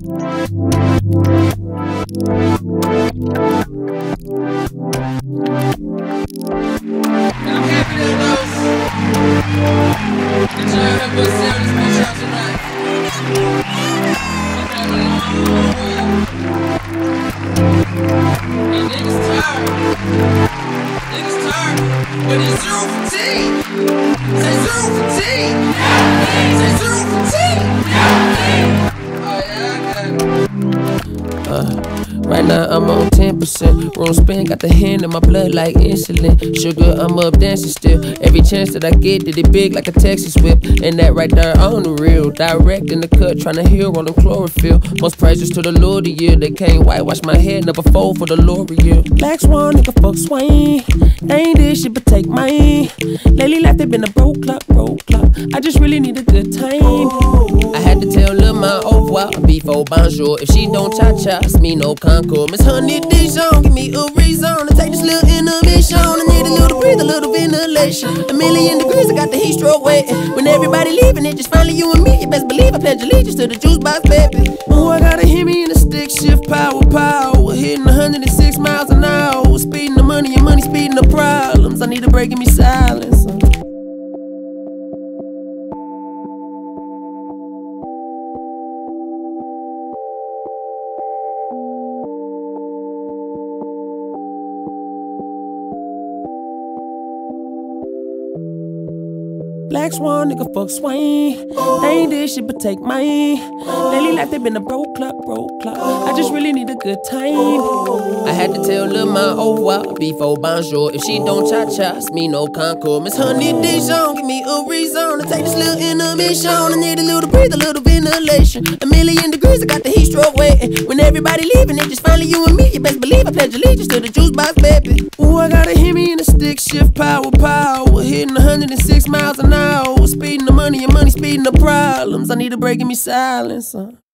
happy that those that y'all help us sell this bitch out tonight. And niggas tired. Niggas tired. But it's 0 for T. Say 0 for T. Say 0 for T. Oh yeah, I got it. Right now I'm on 10%. Room spin, got the hand in my blood like insulin. Sugar, I'm up dancing still. Every chance that I get, did it big like a Texas whip. And that right there on the real. Direct in the cut, tryna heal on them chlorophyll. Most praises to the Lord of year. They can't whitewash my head, never fold for the L'Oreal. Black Swan, nigga, fuck swing. They ain't this shit, but take mine. Lately life, they been a broke clock. I just really need a good time. I had to tell Lil' Ma au revoir before bonjour. If she don't cha-cha, it's me no Concord. Miss Honey Dijon, give me a reason to take this little intermission. I need a little breathe, a little ventilation. 1,000,000 degrees, I got the heat stroke waiting. When everybody leaving, it just finally you and me. You best believe I pledge allegiance to the juice box, baby. Oh, I gotta hit me in the stick shift, power. Hitting 106 miles an hour. Speeding the money and money speeding the problems. I need a break, give me silence. Black Swan, nigga, fuck swing. They ain't this shit, but take mine. Lately life, they been a broke clock. I just really need a good time. I had to tell Lil' Ma au revoir before bonjour. If she don't cha-cha, it's me no Concord. Miss Honey Dijon, give me a reason to take this little intermission. I need a little breathe, a little ventilation. 1,000,000 degrees, I got the heat stroke waiting. When everybody leaving, it just finally you and me. You best believe I pledge allegiance to the juice box, baby. Ooh, I gotta hit me in the stick shift, power. Hitting 106 miles an hour. Speeding the money and money speeding the problems. I need a break, give me silence.